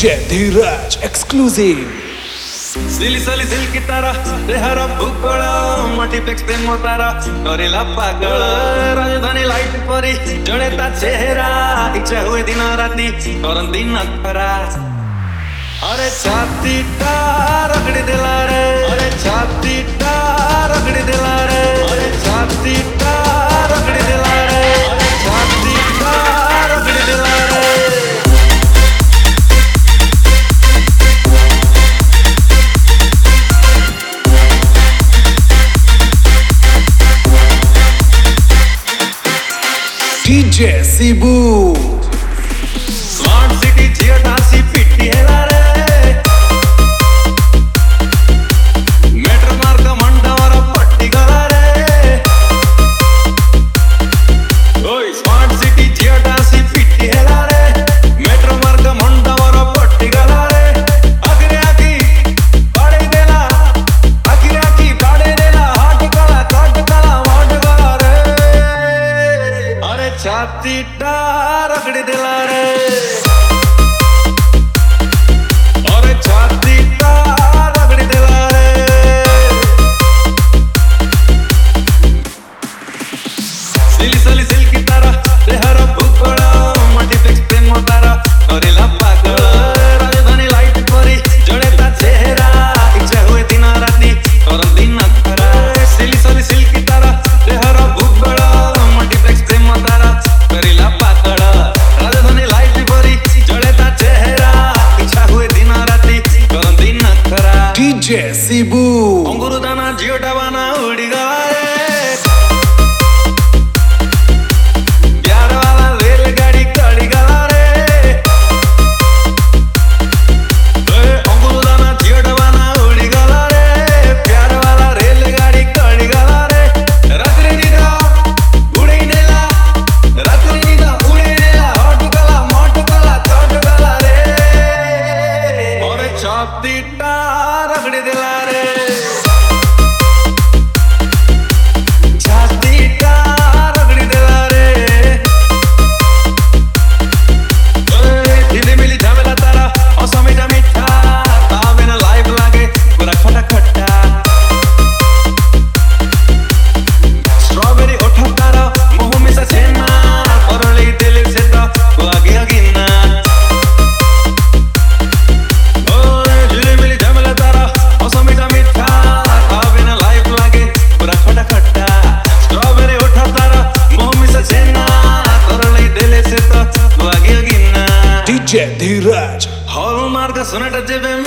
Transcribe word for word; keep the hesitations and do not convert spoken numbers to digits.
DJ धीरज exclusive सिली सली सिल की तारा रेहरा भूकळ मटी पेक्स प्रेम तारा करेला पागल राजधानी लाइट परी जड़े ता चेहरा इच्छा हुए दिन राती करन दिन खरा अरे छाती ता रगड़ी दिला रे अरे छाती ता रगड़ी दिला रे अरे छाती ता रगड़ी दिला रे अरे छाती ता रगड़ी दिला रे डीजे शिबू स्मार्ट सिटी जियोटासी पिट्टी हेला रे मेट्रो मार्ग मंडवर पट्टी गला रे ओय स्मार्ट सिटी जियोटासी पिट्टी हेला रे मेट्रो मार्ग मंडवर पट्टी गला रे आखिर आखी बाड़े देला आखिर आखी बाड़े देला हाट गला काट गला वाट गला रे अरे छाती टा रगड़ी दिला रे अरे छाती टा रगड़ी दिला रे सिली सली सिल की तारा रेहरा भूकळ मटी पेक्स प्रेम तारा करेला पागल राजधानी लाइट परी जड़े ता चेहरा इच्छा हुए दिन राती करन दिन खरा सिली सली सिल की तारा रेहरा भूकळ मटी पेक्स प्रेम तारा करेला पागल राजधानी लाइट परी जड़े ता चेहरा इच्छा हुए दिन राती करन दिन खरा डीजे शिबू अंगूर दाना जियोटा बाना उड़ी गया रे प्यार वाला रेलगाड़ी कड़ी गया रे अंगूर दाना जियोटा बाना उड़ी गया रे प्यार वाला रेलगाड़ी कड़ी गया रे रात्रि निदा उड़ी नेला रात्रि निदा उड़ी नेला हट गला मट गला कट गला रे और छाती टा रगड़ी दिला रे छाती टा रगड़ी दिला रे ओए दिले मिली झमेला तारा असमिटा मिठा तावे ना लाइफ लागे पूरा खटा खट्टा स्ट्रॉबेरी ओठा तारा मुंह में सा छेना परले दिल से तो वो आगे आगे ना ओए दिले मिली झमेला तारा असमिटा मिठा तावे ना लाइफ लागे पूरा खटा खट्टा स्ट्रॉबेरी ओठा तारा मुंह में सा छेना परले दिल से तो वो आगे आगे ना डीजे धीरज हॉलमार्क सोनेटा जेबे